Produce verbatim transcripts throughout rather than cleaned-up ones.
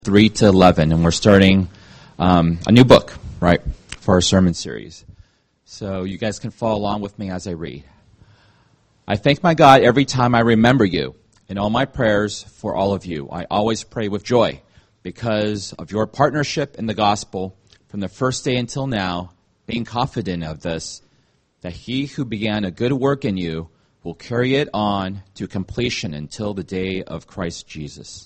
three to eleven, and we're starting um, a new book, right, for our sermon series. So you guys can follow along with me as I read. I thank my God every time I remember you. In all my prayers for all of you, I always pray with joy because of your partnership in the gospel from the first day until now, being confident of this, that he who began a good work in you will carry it on to completion until the day of Christ Jesus.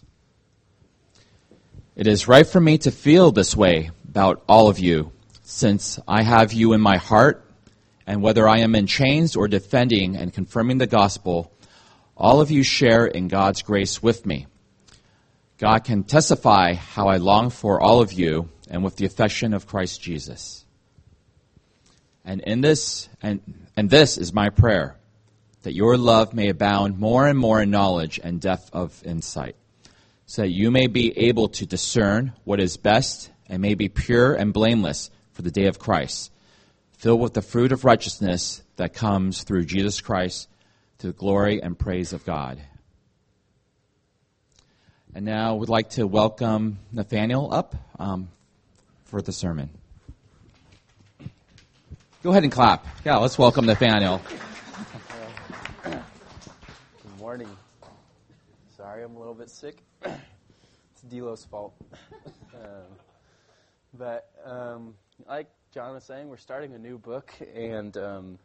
It is right for me to feel this way about all of you, since I have you in my heart, and whether I am in chains or defending and confirming the gospel, all of you share in God's grace with me. God can testify how I long for all of you and with the affection of Christ Jesus. And in this, and, and this is my prayer, that your love may abound more and more in knowledge and depth of insight, so that you may be able to discern what is best and may be pure and blameless for the day of Christ, filled with the fruit of righteousness that comes through Jesus Christ to the glory and praise of God. And now we'd like to welcome Nathaniel up um, for the sermon. Go ahead and clap. Yeah, let's welcome Nathaniel. Good morning. Sorry, I'm a little bit sick. It's Delo's fault. um, but um, like John was saying, we're starting a new book, and um,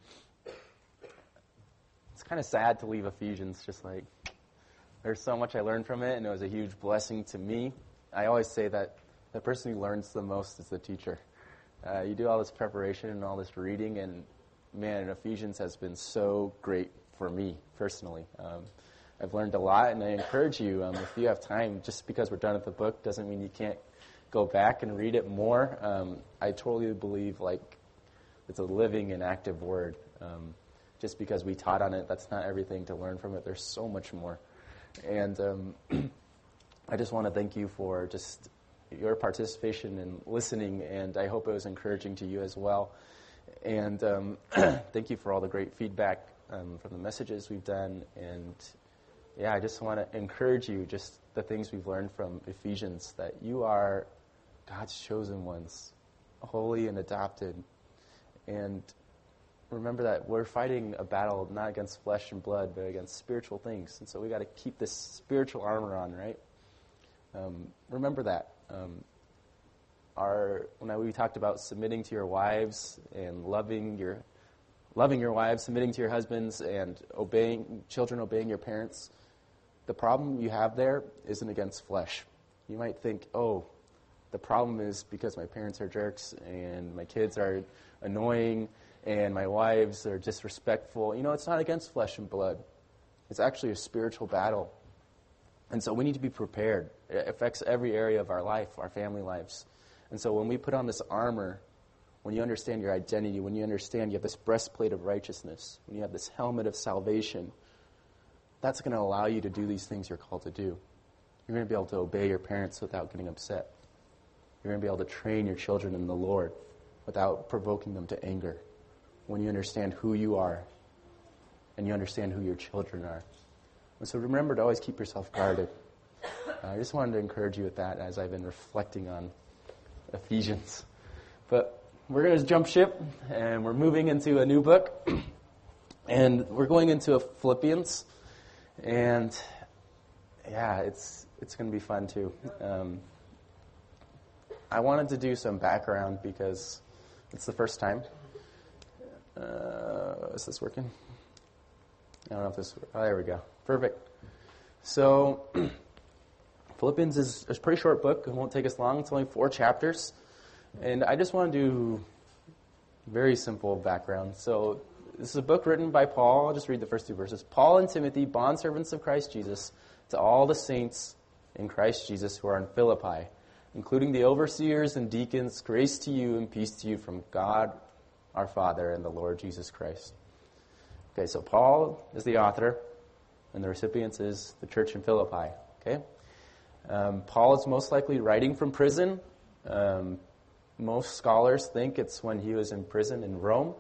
it's kind of sad to leave Ephesians. Just like there's so much I learned from it, and it was a huge blessing to me. I always say that the person who learns the most is the teacher. Uh, you do all this preparation and all this reading, and man, Ephesians has been so great for me personally. Um, I've learned a lot, and I encourage you, um, if you have time, just because we're done with the book doesn't mean you can't go back and read it more. Um, I totally believe like it's a living and active word. Um, just because we taught on it, that's not everything to learn from it. There's so much more. And um, I just want to thank you for just your participation and listening, and I hope it was encouraging to you as well. And um, thank you for all the great feedback um, from the messages we've done, and yeah, I just want to encourage you, just the things we've learned from Ephesians, that you are God's chosen ones, holy and adopted. And remember that we're fighting a battle not against flesh and blood, but against spiritual things. And so we got to keep this spiritual armor on, right? Um, remember that. Um, our when I, we talked about submitting to your wives and loving your loving your wives, submitting to your husbands, and obeying children, obeying your parents. The problem you have there isn't against flesh. You might think, oh, the problem is because my parents are jerks and my kids are annoying and my wives are disrespectful. You know, it's not against flesh and blood. It's actually a spiritual battle. And so we need to be prepared. It affects every area of our life, our family lives. And so when we put on this armor, when you understand your identity, when you understand you have this breastplate of righteousness, when you have this helmet of salvation, that's going to allow you to do these things you're called to do. You're going to be able to obey your parents without getting upset. You're going to be able to train your children in the Lord without provoking them to anger. When you understand who you are and you understand who your children are. And so remember to always keep yourself guarded. Uh, I just wanted to encourage you with that as I've been reflecting on Ephesians. But we're going to jump ship, and we're moving into a new book. And we're going into a Philippians. And yeah, it's it's going to be fun too. Um, I wanted to do some background because it's the first time. Uh, is this working? I don't know if this... Oh, there we go. Perfect. So, Philippians is a pretty short book. It won't take us long. It's only four chapters. And I just want to do very simple background. So, this is a book written by Paul. I'll just read the first two verses. Paul and Timothy, bondservants of Christ Jesus, to all the saints in Christ Jesus who are in Philippi, including the overseers and deacons, grace to you and peace to you from God our Father and the Lord Jesus Christ. Okay, so Paul is the author, and the recipients is the church in Philippi. Okay, um, Paul is most likely writing from prison. Um, most scholars think it's when he was in prison in Rome.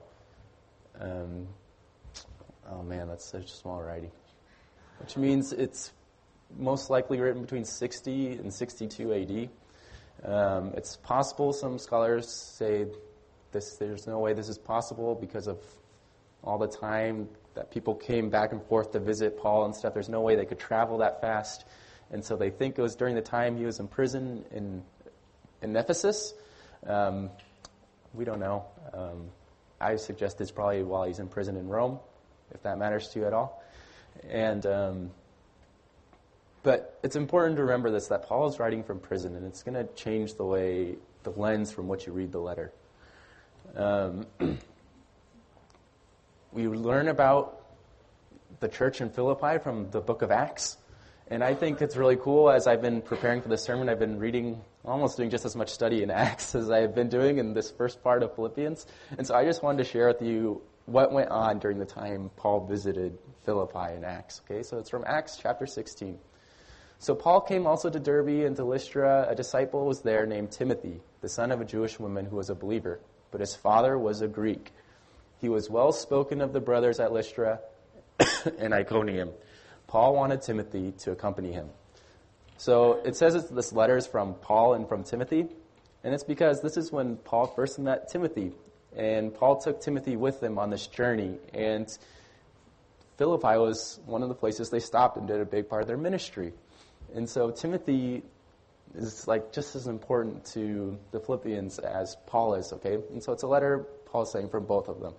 Um, oh man, that's such a small writing. Which means it's most likely written between sixty and sixty-two A D. Um, it's possible, some scholars say this, there's no way this is possible because of all the time that people came back and forth to visit Paul and stuff. There's no way they could travel that fast. And so they think it was during the time he was in prison in, in Ephesus. Um, we don't know. Um, I suggest it's probably while he's in prison in Rome, if that matters to you at all. And um, but it's important to remember this, that Paul is writing from prison, and it's going to change the way, the lens from which you read the letter. Um, we learn about the church in Philippi from the book of Acts, and I think it's really cool. As I've been preparing for this sermon, I've been reading, almost doing just as much study in Acts as I've been doing in this first part of Philippians. And so I just wanted to share with you what went on during the time Paul visited Philippi in Acts. Okay, so it's from Acts chapter sixteen. So Paul came also to Derbe and to Lystra. A disciple was there named Timothy, the son of a Jewish woman who was a believer, but his father was a Greek. He was well spoken of the brothers at Lystra and Iconium. Paul wanted Timothy to accompany him. So it says it's, this letter is from Paul and from Timothy, and it's because this is when Paul first met Timothy, and Paul took Timothy with him on this journey, and Philippi was one of the places they stopped and did a big part of their ministry. And so Timothy is like just as important to the Philippians as Paul is, okay? And so it's a letter Paul's saying from both of them.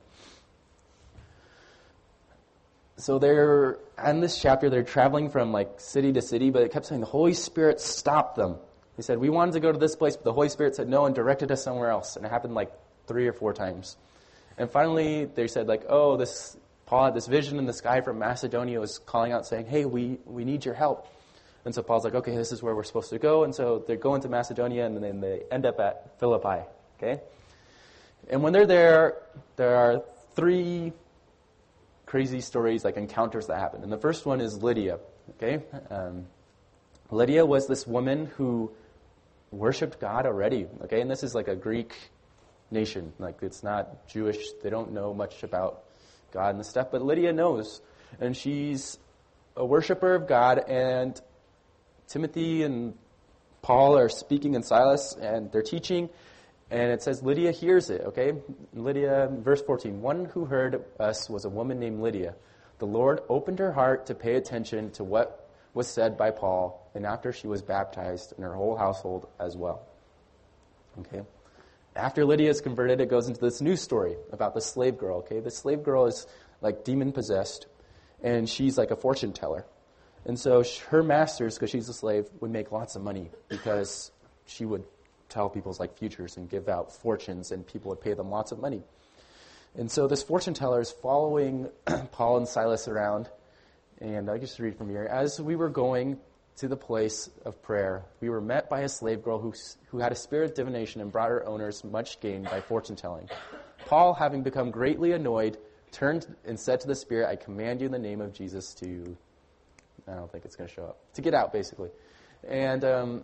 So they're, in this chapter, they're traveling from like city to city, but it kept saying the Holy Spirit stopped them. He said, we wanted to go to this place, but the Holy Spirit said no and directed us somewhere else. And it happened like three or four times. And finally, they said like, oh, this Paul had this vision and this guy from Macedonia was calling out saying, hey, we, we need your help. And so Paul's like, okay, this is where we're supposed to go. And so they're going to Macedonia, and then they end up at Philippi, okay? And when they're there, there are three crazy stories, like encounters that happen. And the first one is Lydia, okay? Um, Lydia was this woman who worshipped God already, okay? And this is like a Greek nation. Like, it's not Jewish. They don't know much about God and stuff. But Lydia knows. And she's a worshiper of God, and Timothy and Paul are speaking in Silas, and they're teaching, and it says Lydia hears it, okay? Lydia, verse fourteen, one who heard us was a woman named Lydia. The Lord opened her heart to pay attention to what was said by Paul, and after she was baptized, and her whole household as well. Okay? After Lydia is converted, it goes into this new story about the slave girl, okay? The slave girl is like demon-possessed, and she's like a fortune teller. And so her masters, because she's a slave, would make lots of money because she would tell people's like futures and give out fortunes, and people would pay them lots of money. And so this fortune teller is following Paul and Silas around, and I'll just read from here. As we were going to the place of prayer, we were met by a slave girl who, who had a spirit of divination and brought her owners much gain by fortune telling. Paul, having become greatly annoyed, turned and said to the spirit, I command you in the name of Jesus to... I don't think it's going to show up. To get out, basically. And um,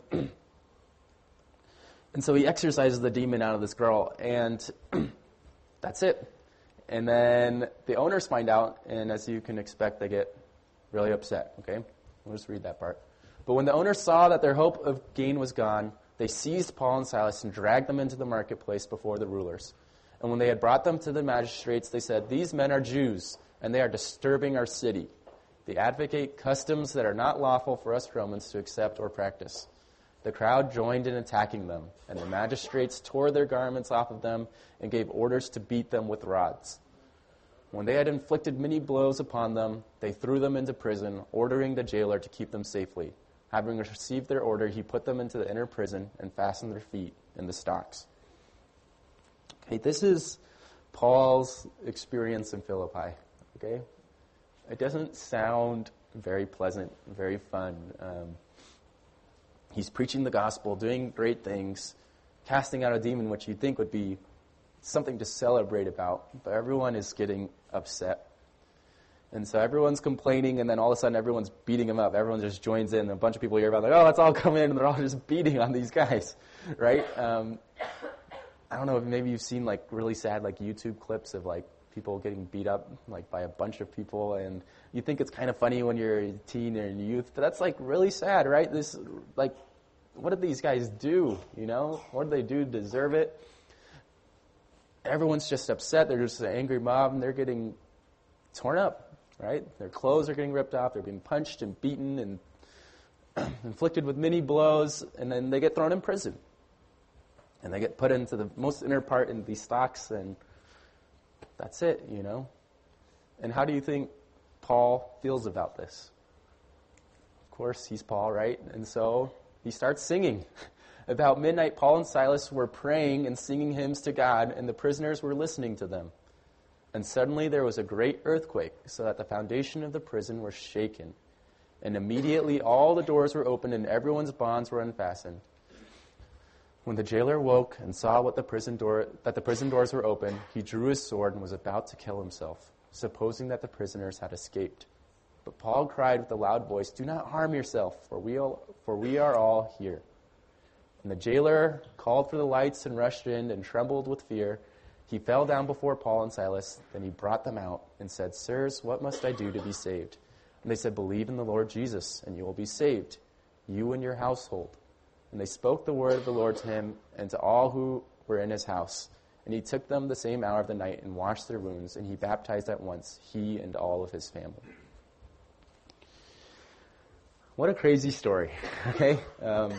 and so he exorcises the demon out of this girl, and that's it. And then the owners find out, and as you can expect, they get really upset. Okay? We'll just read that part. But when the owners saw that their hope of gain was gone, they seized Paul and Silas and dragged them into the marketplace before the rulers. And when they had brought them to the magistrates, they said, these men are Jews, and they are disturbing our city. They advocate customs that are not lawful for us Romans to accept or practice. The crowd joined in attacking them, and the magistrates tore their garments off of them and gave orders to beat them with rods. When they had inflicted many blows upon them, they threw them into prison, ordering the jailer to keep them safely. Having received their order, he put them into the inner prison and fastened their feet in the stocks. Okay, this is Paul's experience in Philippi, okay? It doesn't sound very pleasant, very fun. Um, he's preaching the gospel, doing great things, casting out a demon, which you'd think would be something to celebrate about, but everyone is getting upset. And so everyone's complaining, and then all of a sudden everyone's beating him up. Everyone just joins in, and a bunch of people hear about like, oh, let's all come in, and they're all just beating on these guys, right? Um, I don't know if maybe you've seen like really sad like YouTube clips of like people getting beat up like by a bunch of people, and you think it's kind of funny when you're a teen or in youth, but that's like really sad, right? This, like, what did these guys do, you know? What did they do to deserve it? Everyone's just upset. They're just an angry mob, and they're getting torn up, right? Their clothes are getting ripped off. They're being punched and beaten and inflicted with many blows, and then they get thrown in prison. And they get put into the most inner part in these stocks, and that's it, you know? And how do you think Paul feels about this? Of course, he's Paul, right? And so he starts singing. About midnight, Paul and Silas were praying and singing hymns to God, and the prisoners were listening to them. And suddenly there was a great earthquake, so that the foundation of the prison was shaken. And immediately all the doors were opened and everyone's bonds were unfastened. When the jailer woke and saw what the prison door, that the prison doors were open, he drew his sword and was about to kill himself, supposing that the prisoners had escaped. But Paul cried with a loud voice, "Do not harm yourself, for we all, for we are all here." And the jailer called for the lights and rushed in and trembled with fear. He fell down before Paul and Silas. Then he brought them out and said, "Sirs, what must I do to be saved?" And they said, "Believe in the Lord Jesus, and you will be saved, you and your household." And they spoke the word of the Lord to him and to all who were in his house. And he took them the same hour of the night and washed their wounds, and he baptized at once, he and all of his family. What a crazy story, okay? Um,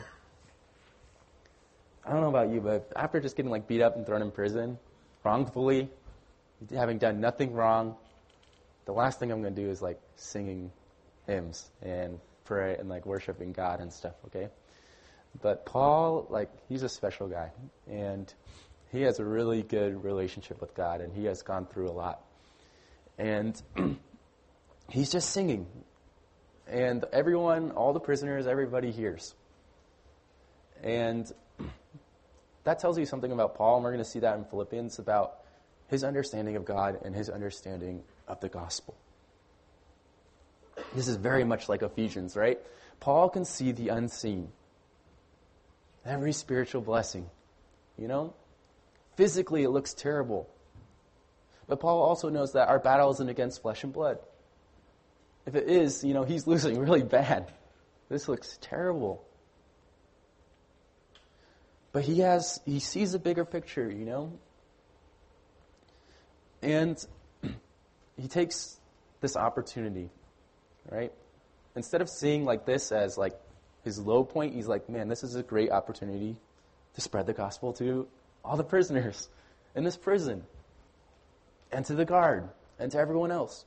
I don't know about you, but after just getting like beat up and thrown in prison, wrongfully, having done nothing wrong, the last thing I'm going to do is like singing hymns and pray and like worshiping God and stuff, okay? But Paul, like, he's a special guy, and he has a really good relationship with God, and he has gone through a lot. And he's just singing, and everyone, all the prisoners, everybody hears. And that tells you something about Paul, and we're going to see that in Philippians, about his understanding of God and his understanding of the gospel. This is very much like Ephesians, right? Paul can see the unseen. Every spiritual blessing, you know? Physically, it looks terrible. But Paul also knows that our battle isn't against flesh and blood. If it is, you know, he's losing really bad. This looks terrible. But he has, he sees a bigger picture, you know? And he takes this opportunity, right? Instead of seeing like this as like his low point, he's like, man, this is a great opportunity to spread the gospel to all the prisoners in this prison, and to the guard, and to everyone else.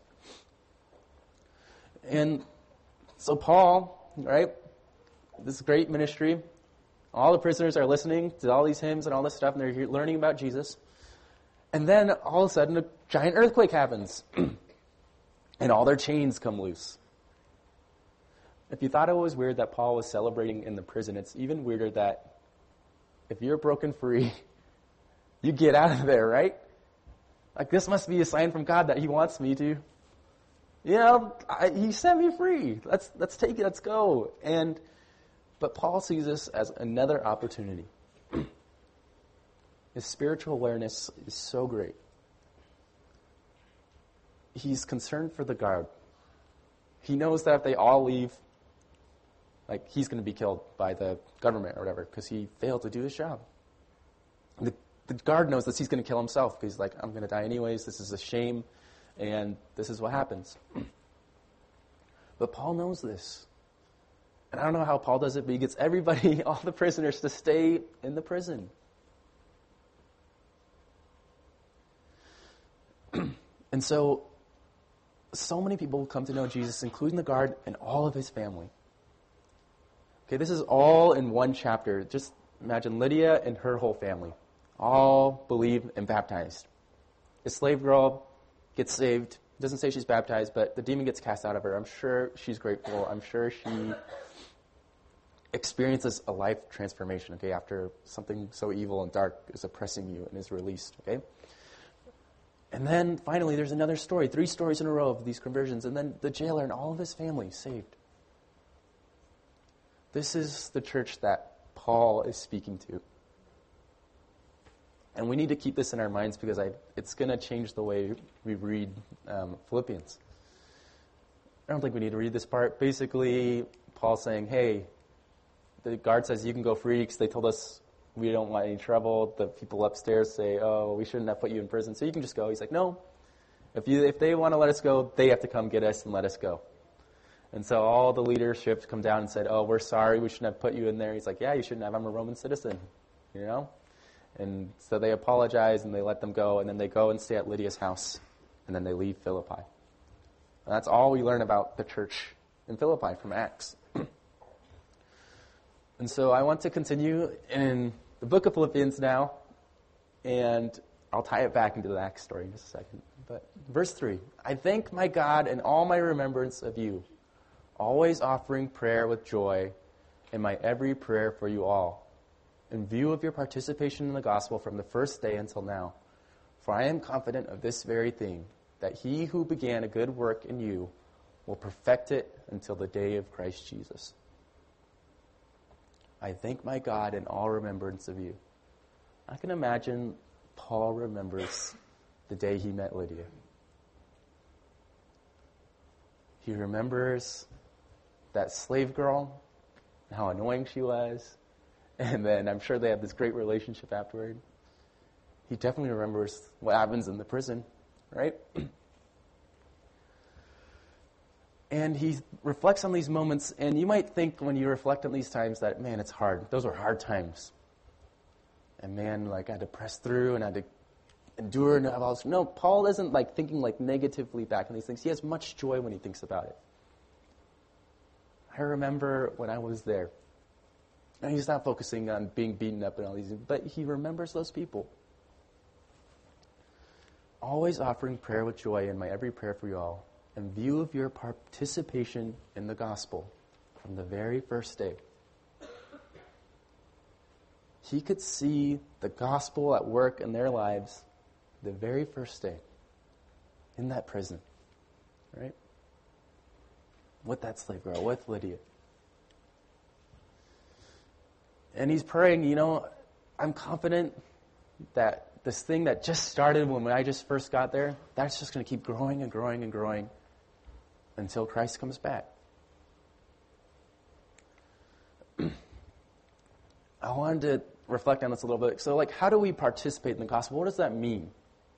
And so Paul, right, this great ministry, all the prisoners are listening to all these hymns and all this stuff, and they're learning about Jesus. And then all of a sudden a giant earthquake happens, and all their chains come loose. If you thought it was weird that Paul was celebrating in the prison, it's even weirder that if you're broken free, you get out of there, right? Like, this must be a sign from God that he wants me to, you know, I, he set me free. Let's let's take it, let's go. And but Paul sees this as another opportunity. His spiritual awareness is so great. He's concerned for the guard. He knows that if they all leave, like, he's going to be killed by the government or whatever because he failed to do his job. The, the guard knows that he's going to kill himself because he's like, I'm going to die anyways. This is a shame, and this is what happens. But Paul knows this. And I don't know how Paul does it, but he gets everybody, all the prisoners, to stay in the prison. And so, so many people come to know Jesus, including the guard and all of his family. Okay, this is all in one chapter. Just imagine Lydia and her whole family, all believe and baptized. The slave girl gets saved. It doesn't say she's baptized, but the demon gets cast out of her. I'm sure she's grateful. I'm sure she experiences a life transformation, okay, after something so evil and dark is oppressing you and is released, okay? And then, finally, there's another story, three stories in a row of these conversions, and then the jailer and all of his family saved. This is the church that Paul is speaking to. And we need to keep this in our minds because I, it's going to change the way we read um, Philippians. I don't think we need to read this part. Basically, Paul's saying, hey, the guard says you can go free because they told us we don't want any trouble. The people upstairs say, oh, we shouldn't have put you in prison, so you can just go. He's like, no. If you if they want to let us go, they have to come get us and let us go. And so all the leadership come down and said, oh, we're sorry, we shouldn't have put you in there. He's like, yeah, you shouldn't have. I'm a Roman citizen, you know? And so they apologize and they let them go, and then they go and stay at Lydia's house, and then they leave Philippi. And that's all we learn about the church in Philippi from Acts. And so I want to continue in the book of Philippians now, and I'll tie it back into the Acts story in just a second. But verse three, I thank my God in all my remembrance of you, always offering prayer with joy in my every prayer for you all, in view of your participation in the gospel from the first day until now. For I am confident of this very thing, that he who began a good work in you will perfect it until the day of Christ Jesus. I thank my God in all remembrance of you. I can imagine Paul remembers the day he met Lydia. He remembers that slave girl, and how annoying she was, and then I'm sure they have this great relationship afterward. He definitely remembers what happens in the prison, right? And he reflects on these moments, and you might think when you reflect on these times that, man, it's hard. Those were hard times. And man, like I had to press through and I had to endure and all this. No, Paul isn't like thinking like negatively back on these things. He has much joy when he thinks about it. I remember when I was there. And he's not focusing on being beaten up and all these things, but he remembers those people. Always offering prayer with joy in my every prayer for you all, in view of your participation in the gospel from the very first day. He could see the gospel at work in their lives the very first day in that prison, right? With that slave girl, with Lydia. And he's praying, you know, I'm confident that this thing that just started when I just first got there, that's just going to keep growing and growing and growing until Christ comes back. I wanted to reflect on this a little bit. So, like, how do we participate in the gospel? What does that mean?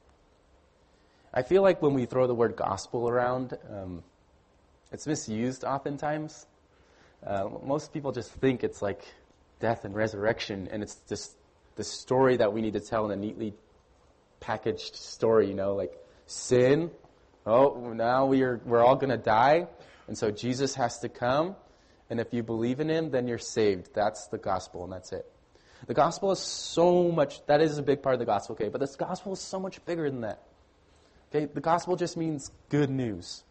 I feel like when we throw the word gospel around, um, it's misused oftentimes. Uh, most people just think it's like death and resurrection, and it's just the story that we need to tell in a neatly packaged story, you know, like sin. Oh, now we are, we're all going to die, and so Jesus has to come, and if you believe in him, then you're saved. That's the gospel, and that's it. The gospel is so much, that is a big part of the gospel, okay, but this gospel is so much bigger than that. Okay, the gospel just means good news.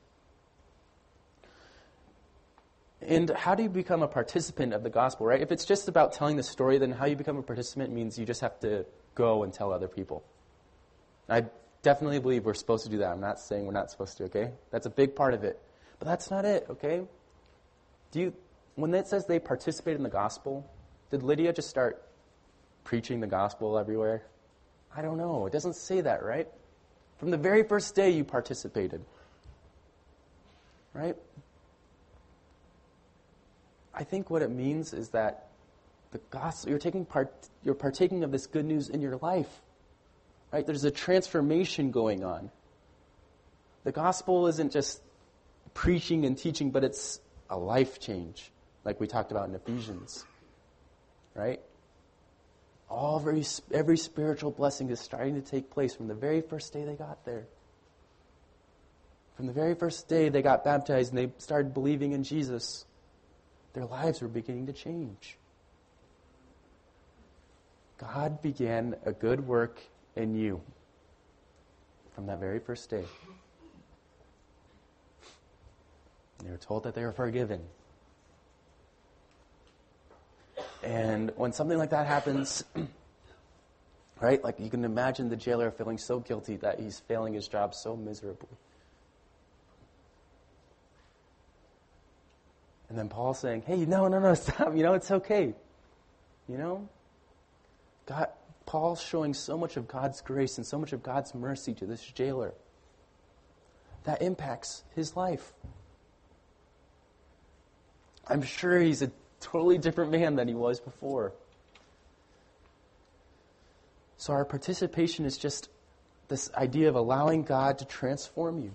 And how do you become a participant of the gospel, right? If it's just about telling the story, then how you become a participant means you just have to go and tell other people. I definitely believe we're supposed to do that. I'm not saying we're not supposed to, okay? That's a big part of it. But that's not it, okay? Do you, when it says they participated in the gospel, did Lydia just start preaching the gospel everywhere? I don't know. It doesn't say that, right? From the very first day you participated. Right? I think what it means is that the gospel, you're taking part, you're partaking of this good news in your life. Right? There's a transformation going on. The gospel isn't just preaching and teaching, but it's a life change, like we talked about in Ephesians. Right? All very, every spiritual blessing is starting to take place from the very first day they got there. From the very first day they got baptized and they started believing in Jesus, their lives were beginning to change. God began a good work in you from that very first day. They were told that they were forgiven. And when something like that happens, right, like you can imagine the jailer feeling so guilty that he's failing his job so miserably. And then Paul's saying, hey, no, no, no, stop. You know, it's okay. You know? God, Paul's showing so much of God's grace and so much of God's mercy to this jailer that impacts his life. I'm sure he's a totally different man than he was before. So our participation is just this idea of allowing God to transform you.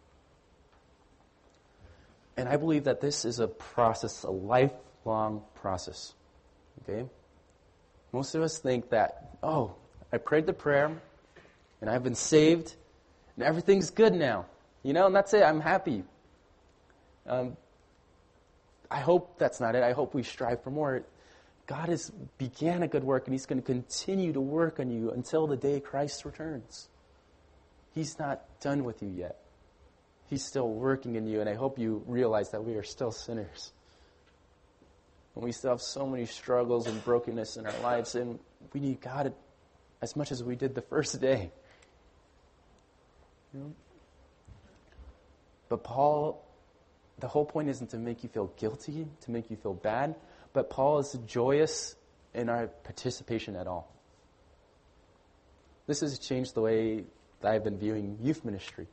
And I believe that this is a process, a lifelong process. Okay? Most of us think that, oh, I prayed the prayer, and I've been saved, and everything's good now. You know, and that's it. I'm happy. Um, I hope that's not it. I hope we strive for more. God has began a good work, and He's going to continue to work on you until the day Christ returns. He's not done with you yet. He's still working in you, and I hope you realize that we are still sinners. And we still have so many struggles and brokenness in our lives, and we need God as much as we did the first day. You know? But Paul, the whole point isn't to make you feel guilty, to make you feel bad, but Paul is joyous in our participation at all. This has changed the way that I've been viewing youth ministry.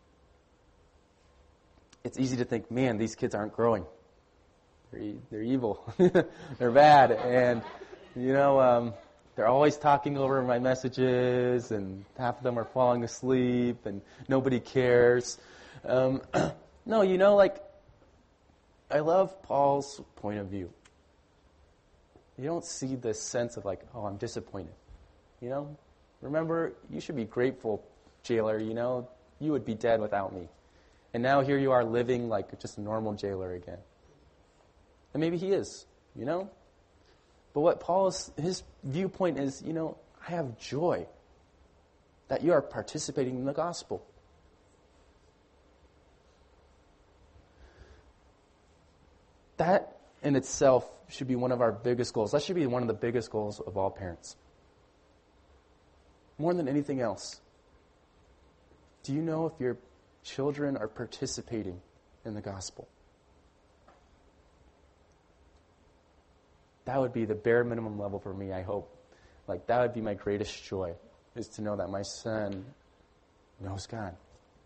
It's easy to think, man, these kids aren't growing. They're, e- they're evil. They're bad. And, you know, um, they're always talking over my messages, and half of them are falling asleep, and nobody cares. Um, no, you know, like, I love Paul's point of view. You don't see this sense of like, oh, I'm disappointed. You know? Remember, you should be grateful, jailer, you know? You would be dead without me. And now here you are living like just a normal jailer again. And maybe he is, you know? But what Paul's, his viewpoint is, you know, I have joy that you are participating in the gospel. That in itself should be one of our biggest goals. That should be one of the biggest goals of all parents. More than anything else. Do you know if your children are participating in the gospel? That would be the bare minimum level for me, I hope. Like, that would be my greatest joy, is to know that my son knows God.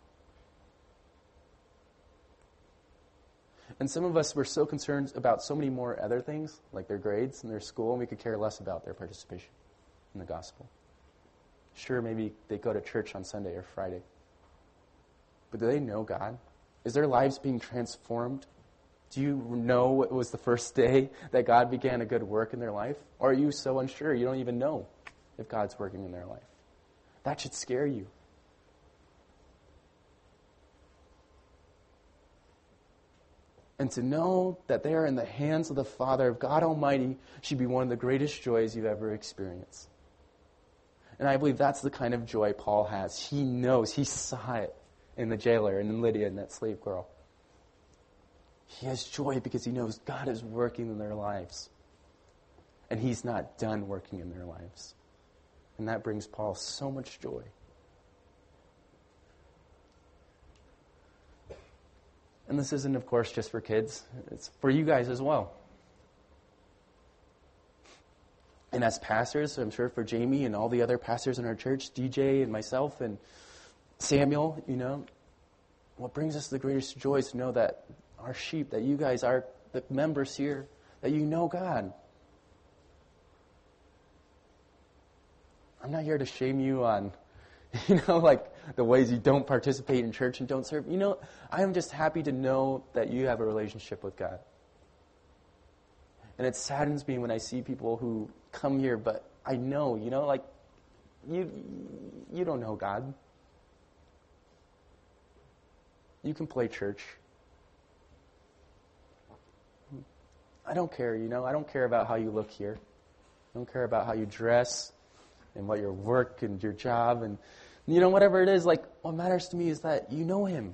And some of us were so concerned about so many more other things, like their grades and their school, and we could care less about their participation in the gospel. Sure, maybe they go to church on Sunday or Friday. But do they know God? Is their lives being transformed? Do you know it was the first day that God began a good work in their life? Or are you so unsure you don't even know if God's working in their life? That should scare you. And to know that they are in the hands of the Father of God Almighty should be one of the greatest joys you've ever experienced. And I believe that's the kind of joy Paul has. He knows, he saw it in the jailer and in Lydia and that slave girl. He has joy because he knows God is working in their lives. And he's not done working in their lives. And that brings Paul so much joy. And this isn't, of course, just for kids. It's for you guys as well. And as pastors, I'm sure for Jamie and all the other pastors in our church, D J and myself and Samuel, you know, what brings us the greatest joy is to know that our sheep, that you guys are the members here, that you know God. I'm not here to shame you on, you know, like the ways you don't participate in church and don't serve. You know, I am just happy to know that you have a relationship with God. And it saddens me when I see people who come here, but I know, you know, like, you you don't know God. You can play church. I don't care, you know. I don't care about how you look here. I don't care about how you dress and what your work and your job and, you know, whatever it is. Like, what matters to me is that you know Him.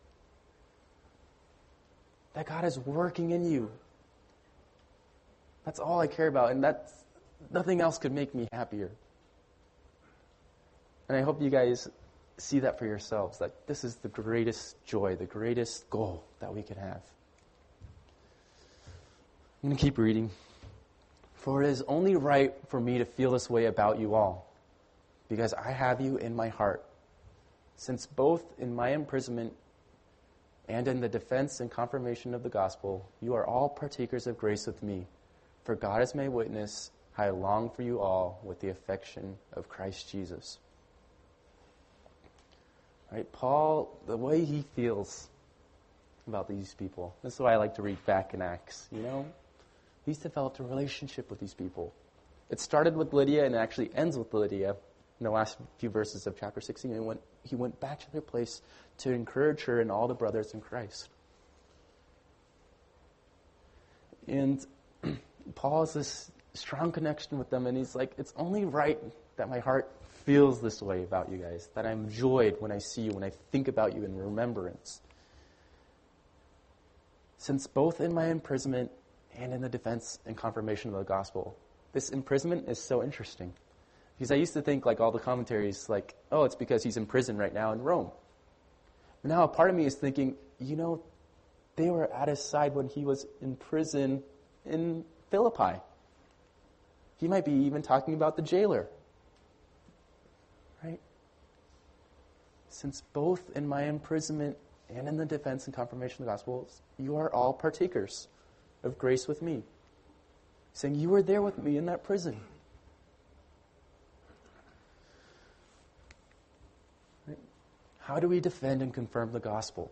That God is working in you. That's all I care about, and that's nothing else could make me happier. And I hope you guys see that for yourselves, that this is the greatest joy, the greatest goal that we could have. I'm going to keep reading. For it is only right for me to feel this way about you all, because I have you in my heart, since both in my imprisonment and in the defense and confirmation of the gospel, you are all partakers of grace with me. For God is my witness, I long for you all with the affection of Christ Jesus. Right, Paul, the way he feels about these people, this is why I like to read back in Acts, you know? He's developed a relationship with these people. It started with Lydia and it actually ends with Lydia in the last few verses of chapter sixteen. He went, he went back to their place to encourage her and all the brothers in Christ. And Paul has this strong connection with them, and he's like, it's only right that my heart feels this way about you guys, that I'm joyed when I see you, when I think about you in remembrance. Since both in my imprisonment and in the defense and confirmation of the gospel. This imprisonment is so interesting. Because I used to think, like all the commentaries, like, oh, it's because he's in prison right now in Rome. But now a part of me is thinking, you know, they were at his side when he was in prison in Philippi. He might be even talking about the jailer. Right? Since both in my imprisonment and in the defense and confirmation of the gospel, you are all partakers of grace with me. Saying, you were there with me in that prison. Right? How do we defend and confirm the gospel?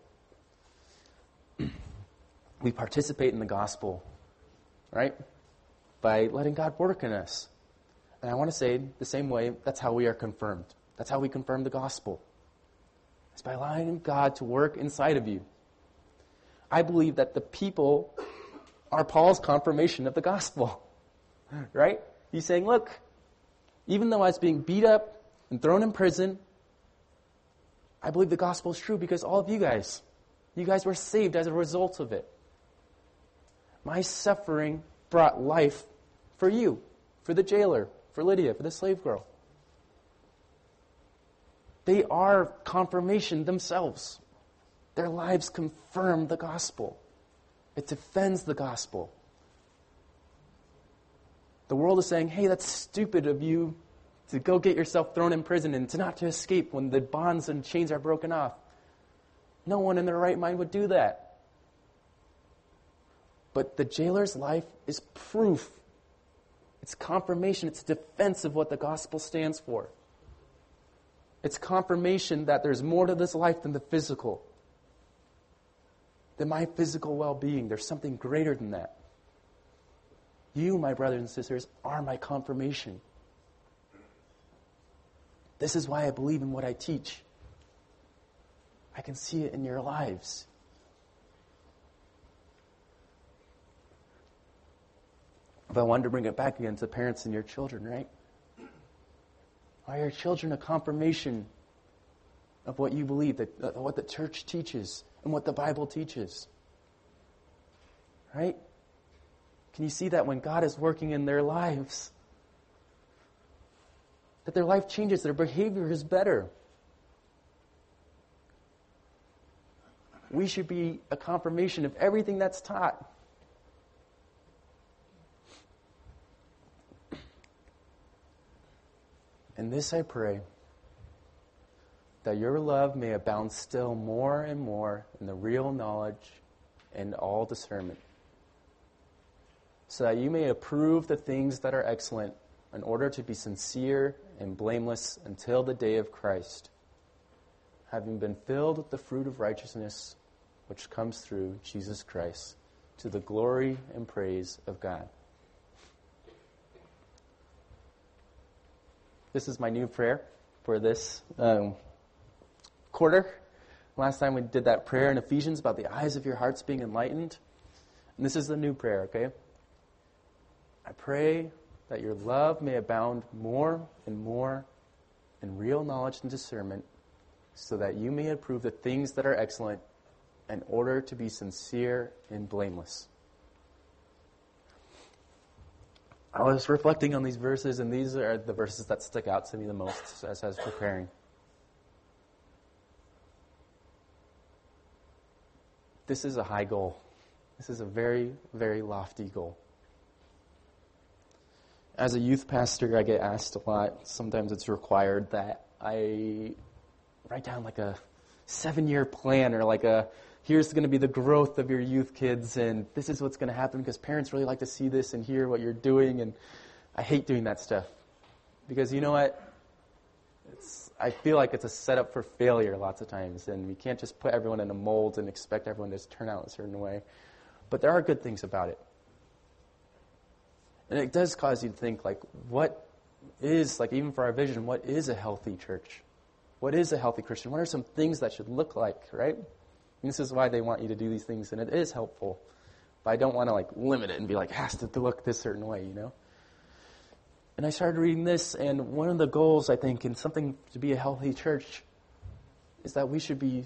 We participate in the gospel, right? By letting God work in us. And I want to say the same way, that's how we are confirmed. That's how we confirm the gospel. It's by allowing God to work inside of you. I believe that the people are Paul's confirmation of the gospel. Right? He's saying, look, even though I was being beat up and thrown in prison, I believe the gospel is true because all of you guys, you guys were saved as a result of it. My suffering brought life for you, for the jailer, for Lydia, for the slave girl. They are confirmation themselves. Their lives confirm the gospel. It defends the gospel. The world is saying, hey, that's stupid of you to go get yourself thrown in prison and to not to escape when the bonds and chains are broken off. No one in their right mind would do that. But the jailer's life is proof. It's confirmation. It's defense of what the gospel stands for. It's confirmation that there's more to this life than the physical. Than my physical well-being. There's something greater than that. You, my brothers and sisters, are my confirmation. This is why I believe in what I teach. I can see it in your lives. If I wanted to bring it back again to parents and your children, right? Are your children a confirmation of what you believe, that, uh, what the church teaches and what the Bible teaches? Right? Can you see that when God is working in their lives? That their life changes, their behavior is better. We should be a confirmation of everything that's taught. And this I pray, that your love may abound still more and more in the real knowledge and all discernment, so that you may approve the things that are excellent in order to be sincere and blameless until the day of Christ, having been filled with the fruit of righteousness which comes through Jesus Christ, to the glory and praise of God. This is my new prayer for this um, quarter. Last time we did that prayer in Ephesians about the eyes of your hearts being enlightened. And this is the new prayer, okay? I pray that your love may abound more and more in real knowledge and discernment, so that you may approve the things that are excellent in order to be sincere and blameless. I was reflecting on these verses, and these are the verses that stick out to me the most as I was preparing. This is a high goal. This is a very, very lofty goal. As a youth pastor, I get asked a lot. Sometimes it's required that I write down like a seven-year plan or like a, here's going to be the growth of your youth kids and this is what's going to happen because parents really like to see this and hear what you're doing. And I hate doing that stuff because you know what? It's, I feel like it's a setup for failure lots of times. And we can't just put everyone in a mold and expect everyone to just turn out a certain way. But there are good things about it. And it does cause you to think, like, what is, like, even for our vision, what is a healthy church? What is a healthy Christian? What are some things that should look like, right? And this is why they want you to do these things, and it is helpful. But I don't want to, like, limit it and be like, it has to look this certain way, you know? And I started reading this, and one of the goals, I think, in something to be a healthy church is that we should be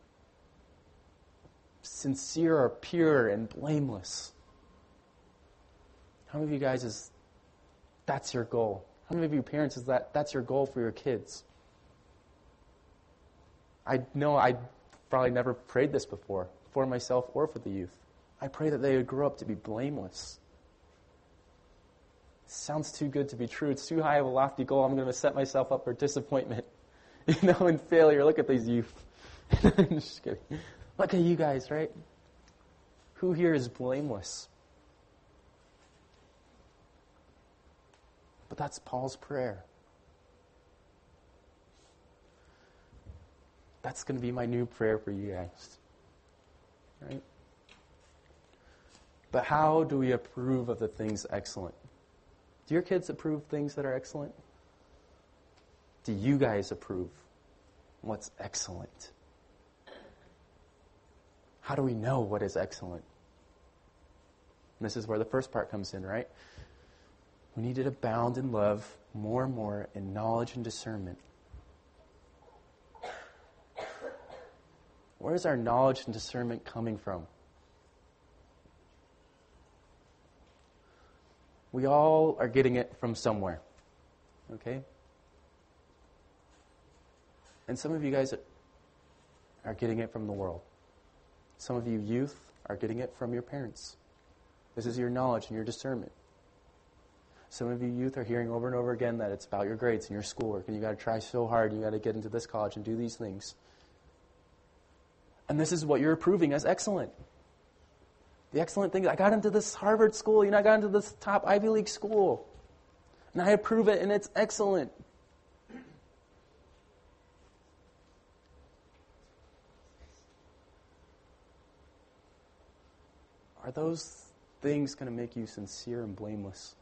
sincere or pure and blameless. How many of you guys is, that's your goal? How many of you parents is that, that's your goal for your kids? I know I probably never prayed this before, for myself or for the youth. I pray that they would grow up to be blameless. It sounds too good to be true. It's too high of a lofty goal. I'm going to set myself up for disappointment, you know, and failure. Look at these youth. I'm just kidding. Look at you guys, right? Who here is blameless? But that's Paul's prayer. That's going to be my new prayer for you guys. Right? But how do we approve of the things excellent? Do your kids approve things that are excellent? Do you guys approve what's excellent? How do we know what is excellent? And this is where the first part comes in, right? We need to abound in love more and more in knowledge and discernment. Where is our knowledge and discernment coming from? We all are getting it from somewhere. Okay? And some of you guys are getting it from the world. Some of you youth are getting it from your parents. This is your knowledge and your discernment. Some of you youth are hearing over and over again that it's about your grades and your schoolwork, and you got to try so hard, and you got to get into this college and do these things. And this is what you're approving as excellent. The excellent thing, I got into this Harvard school, you know, I got into this top Ivy League school, and I approve it, and it's excellent. Are those things going to make you sincere and blameless?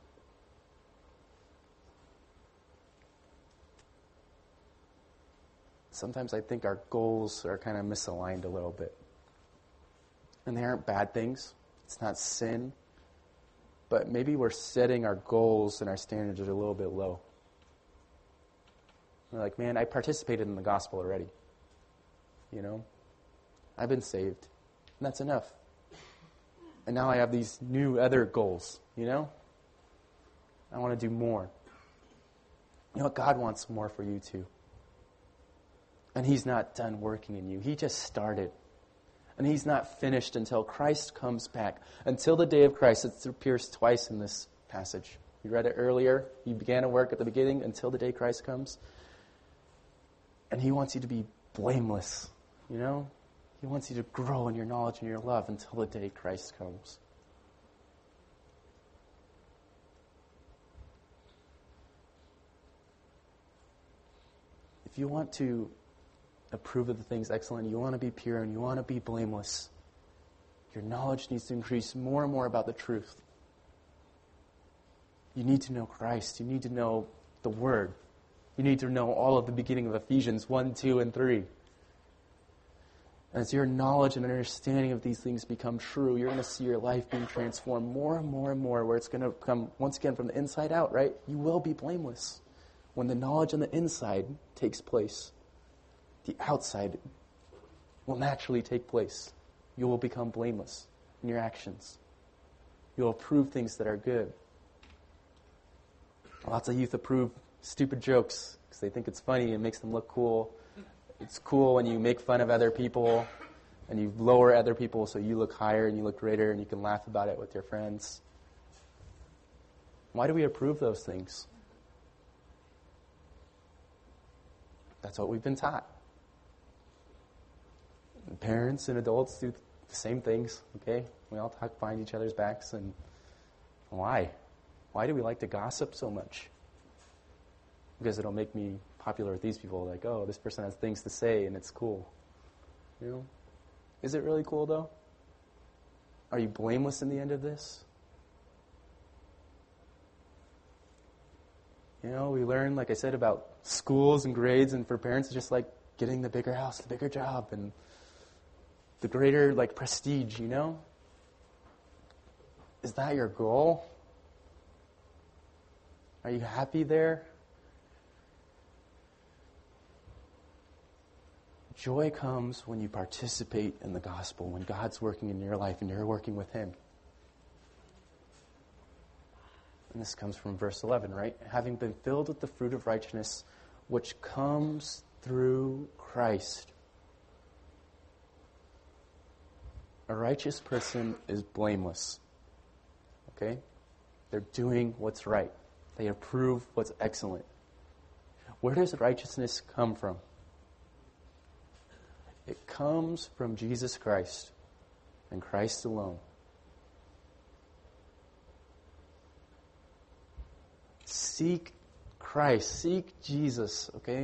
Sometimes I think our goals are kind of misaligned a little bit. And they aren't bad things. It's not sin. But maybe we're setting our goals and our standards a little bit low. We're like, man, I participated in the gospel already. You know? I've been saved. And that's enough. And now I have these new other goals, you know? I want to do more. You know what? God wants more for you too. And He's not done working in you. He just started. And He's not finished until Christ comes back. Until the day of Christ. It appears twice in this passage. You read it earlier. He began to work at the beginning until the day Christ comes. And He wants you to be blameless. You know? He wants you to grow in your knowledge and your love until the day Christ comes. If you want to approve of the things excellent, you want to be pure, and you want to be blameless, your knowledge needs to increase more and more about the truth. You need to know Christ. You need to know the Word. You need to know all of the beginning of Ephesians one, two, and three. As your knowledge and understanding of these things become true, you're going to see your life being transformed more and more and more, where it's going to come, once again, from the inside out, right? You will be blameless when the knowledge on the inside takes place. The outside will naturally take place. You will become blameless in your actions. You'll approve things that are good. Lots of youth approve stupid jokes because they think it's funny and makes them look cool. It's cool when you make fun of other people and you lower other people so you look higher and you look greater and you can laugh about it with your friends. Why do we approve those things? That's what we've been taught. Parents and adults do the same things, okay? We all talk behind each other's backs, and why? Why do we like to gossip so much? Because it'll make me popular with these people, like, oh, this person has things to say, and it's cool. You know? Is it really cool, though? Are you blameless in the end of this? You know, we learn, like I said, about schools and grades, and for parents, it's just like getting the bigger house, the bigger job, and the greater, like, prestige, you know? Is that your goal? Are you happy there? Joy comes when you participate in the gospel, when God's working in your life and you're working with Him. And this comes from verse eleven, right? Having been filled with the fruit of righteousness, which comes through Christ. A righteous person is blameless. Okay? They're doing what's right. They approve what's excellent. Where does righteousness come from? It comes from Jesus Christ and Christ alone. Seek Christ. Seek Jesus, okay?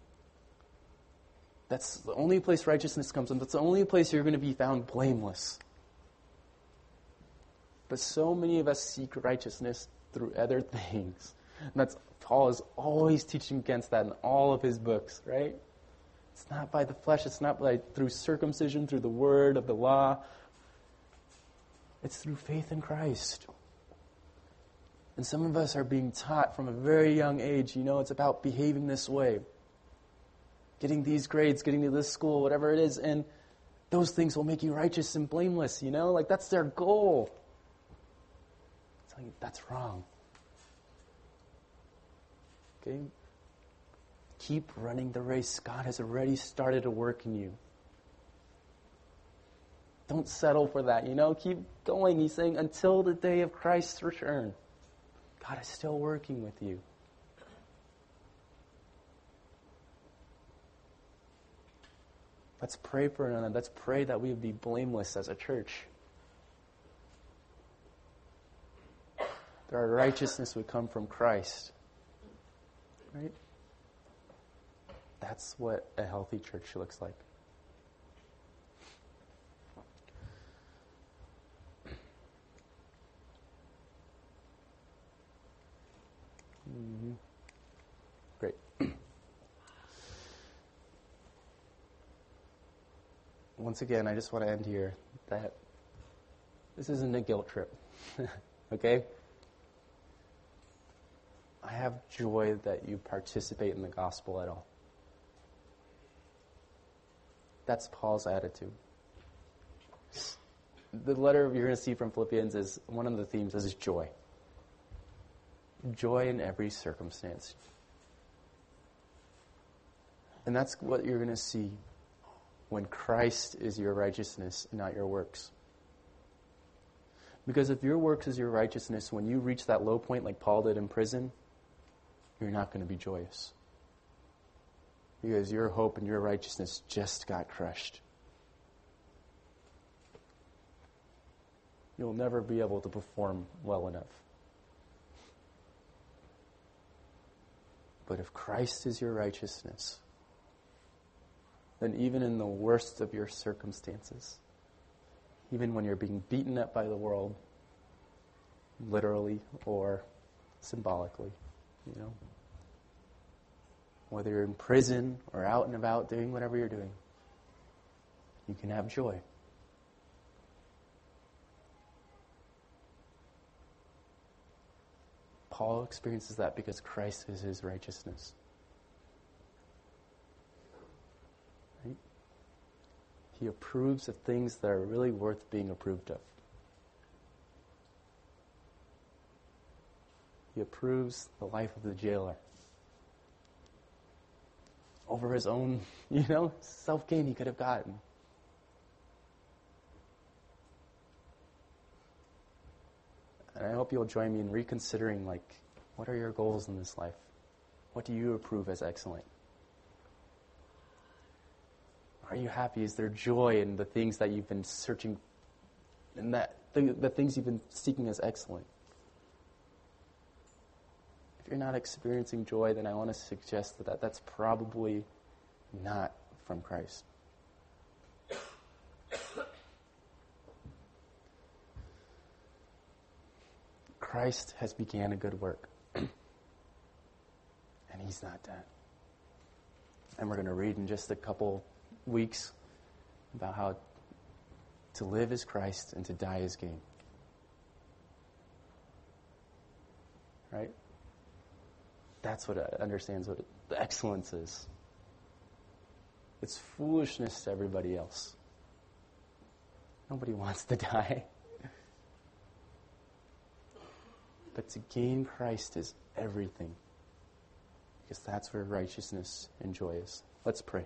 That's the only place righteousness comes from. That's the only place you're going to be found blameless. But so many of us seek righteousness through other things. And that's Paul is always teaching against that in all of his books, right? It's not by the flesh. It's not by through circumcision, through the word of the law. It's through faith in Christ. And some of us are being taught from a very young age, you know, it's about behaving this way. Getting these grades, getting to this school, whatever it is, and those things will make you righteous and blameless, you know? Like, that's their goal. I'm telling you, that's wrong. Okay? Keep running the race. God has already started a work in you. Don't settle for that, you know? Keep going. He's saying, until the day of Christ's return. God is still working with you. Let's pray for another. Let's pray that we would be blameless as a church. That our righteousness would come from Christ. Right? That's what a healthy church looks like. Mm-hmm. Great. Once again, I just want to end here that this isn't a guilt trip. Okay? I have joy that you participate in the gospel at all. That's Paul's attitude. The letter you're going to see from Philippians is, one of the themes is joy. Joy in every circumstance. And that's what you're going to see when Christ is your righteousness, not your works. Because if your works is your righteousness, when you reach that low point like Paul did in prison, you're not going to be joyous. Because your hope and your righteousness just got crushed. You'll never be able to perform well enough. But if Christ is your righteousness, then even in the worst of your circumstances, even when you're being beaten up by the world, literally or symbolically, you know, whether you're in prison or out and about doing whatever you're doing, you can have joy. Paul experiences that because Christ is his righteousness. Right? He approves of things that are really worth being approved of. He approves the life of the jailer over his own, you know, self-gain he could have gotten. And I hope you'll join me in reconsidering, like, what are your goals in this life? What do you approve as excellent? Are you happy? Is there joy in the things that you've been searching, in that the, the things you've been seeking as excellent? If you're not experiencing joy, then I want to suggest that, that that's probably not from Christ. Christ has began a good work, and he's not done. And we're going to read in just a couple weeks about how to live is Christ and to die is gain. Right? That's what it understands what it, the excellence is. It's foolishness to everybody else. Nobody wants to die. But to gain Christ is everything. Because that's where righteousness and joy is. Let's pray.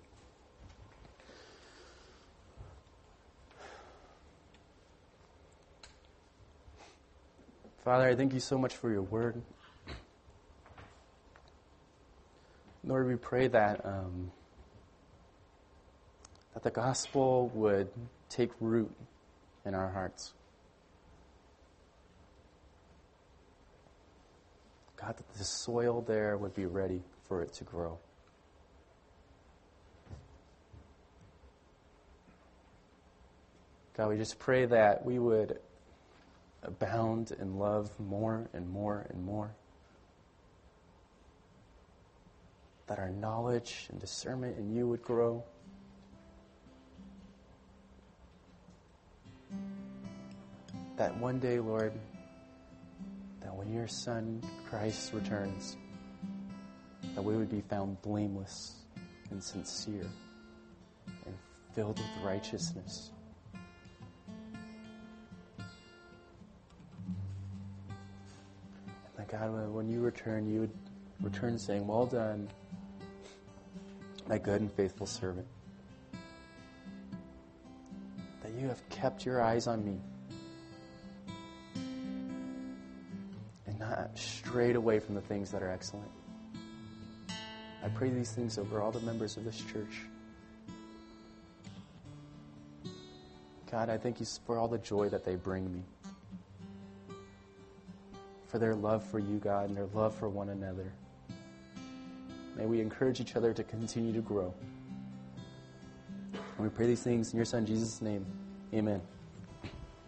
Father, I thank you so much for your word. Lord, we pray that um, that the gospel would take root in our hearts. God, that the soil there would be ready for it to grow. God, we just pray that we would abound in love more and more and more. That our knowledge and discernment in you would grow. That one day, Lord, that when your Son, Christ, returns, that we would be found blameless and sincere and filled with righteousness. And that God, when you return, you would return saying, "Well done, my good and faithful servant. That you have kept your eyes on me and not strayed away from the things that are excellent." I pray these things over all the members of this church. God, I thank you for all the joy that they bring me. For their love for you, God, and their love for one another. May we encourage each other to continue to grow. And we pray these things in your Son, Jesus' name. Amen.